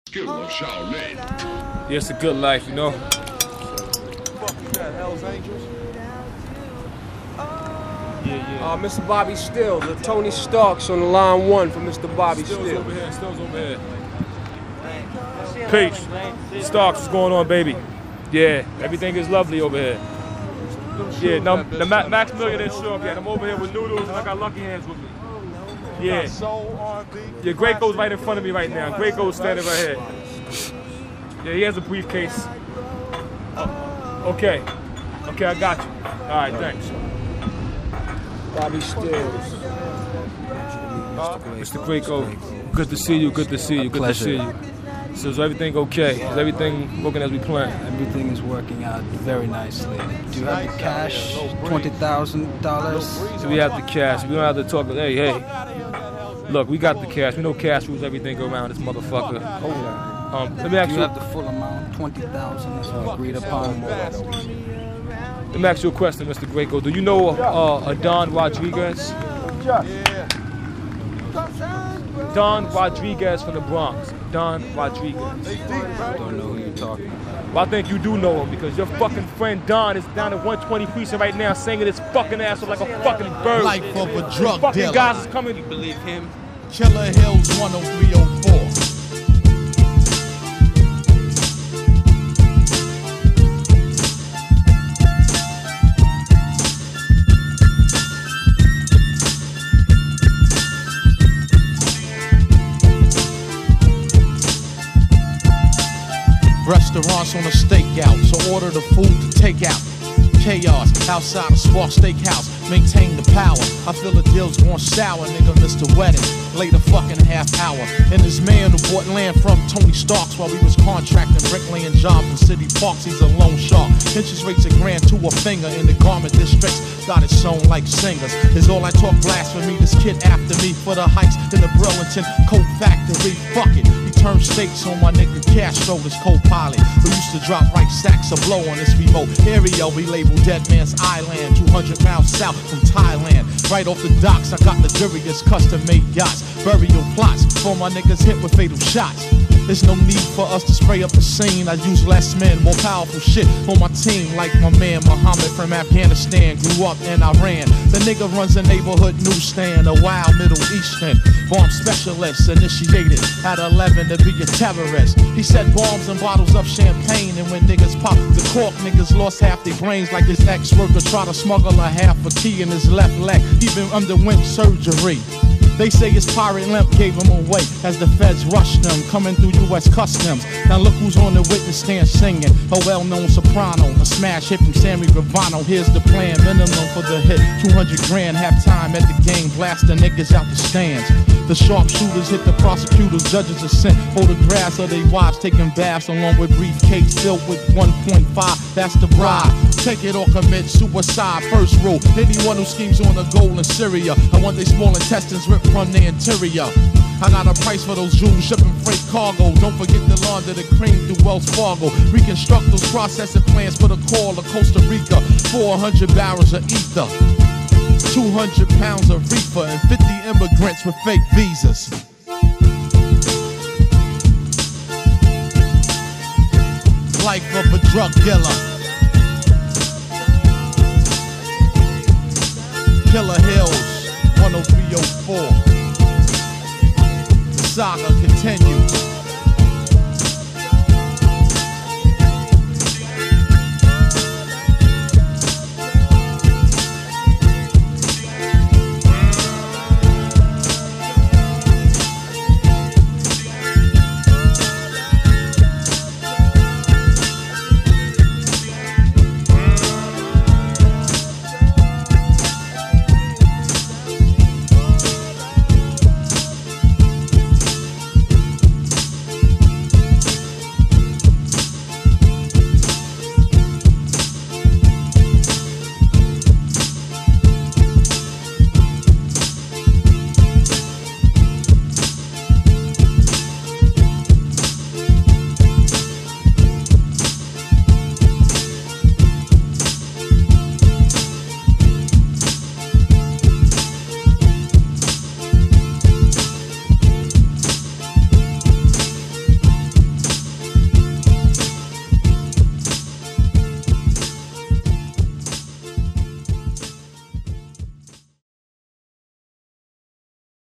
Skill of Shaolin. Yeah, it's a good life, you know? Hell's Angels? Yeah. Mr. Bobby Stills, Tony Starks on the line one for Mr. Bobby Stills Stills. over here, Stills over here. Peace. Starks, what's going on, baby? Yeah, everything is lovely over here. Yeah, no, the Max Million ain't show up yet. I'm over here with Noodles and I got Lucky Hands with me. Yeah. Yeah, Graco's right in front of me right now. Graco's standing right here. Yeah, he has a briefcase. Okay, I got you. All right, thanks. Bobby Stills. Mr. Graco, good to see you, good to see you, good to see you. So is everything okay? Is everything working as we planned? Everything is working out very nicely. Do you have the cash? $20,000? So we have the cash. We don't have to talk. Hey. Look, we got the cash. We know cash rules everything around this motherfucker. Let me ask Do you. you have the full amount? $20,000 as agreed upon. Let me ask you a question, Mr. Graco. Do you know Don Rodriguez? Don Rodriguez from the Bronx. Don Rodriguez. I don't know who you're talking about. Well, I think you do know him because your fucking friend Don is down at 120 Precinct right now singing his fucking ass off like a fucking bird. Life of a drug fucking dealer. guys is coming. You believe him? Killer Hills 10304. Restaurants on a stakeout, so order the food to take out. Chaos outside a Spark Steakhouse, maintain the power. I feel the deal's going sour, nigga. Mr. Wedding, late a fucking half hour. And this man who bought land from Tony Starks while we was contracting bricklaying jobs in city parks, he's a loan shark. Interest rates a grand to a finger in the garment districts. Got it sewn like singers. Is all I talk blasphemy. This kid after me for the heights in the Burlington Coat Factory. Fuck it. He turned states on my nigga Castro, this co-pilot who used to drop right sacks of blow on this remote area we labeled Dead Man's Island, 200 miles south from Thailand. Right off the docks, I got luxurious custom-made yachts, burial plots for my niggas hit with fatal shots. There's no need for us to spray up the scene. I use less men, more powerful shit for my team. Like my man Muhammad from Afghanistan, grew up in Iran. The nigga runs a neighborhood newsstand, a wild Middle Eastern bomb specialist, initiated at 11 to be a terrorist. He set bombs and bottles of champagne, and when niggas pop the cork, niggas lost half their brains. Like his ex-worker tried to smuggle a half a key in his left leg, even underwent surgery. They say his pirate limp gave him away as the feds rushed them, coming through U.S. Customs. Now look who's on the witness stand singing, a well-known soprano, a smash hit from Sammy Gravano. Here's the plan, minimum for the hit, 200 grand, halftime at the game, blast the niggas out the stands. The sharpshooters hit the prosecutors, judges are sent photographs of their wives taking baths along with briefcase filled with 1.5, that's the bribe. Take it or commit suicide, first rule. Anyone who schemes on a goal in Syria, I want their small intestines ripped from their interior. I got a price for those jewels, shipping freight cargo. Don't forget to launder the cream through Wells Fargo. Reconstruct those processing plants for the call of Costa Rica. 400 barrels of ether, 200 pounds of reefer, and 50 immigrants with fake visas. Life of a drug dealer. Killer Hills 10304. The saga continues.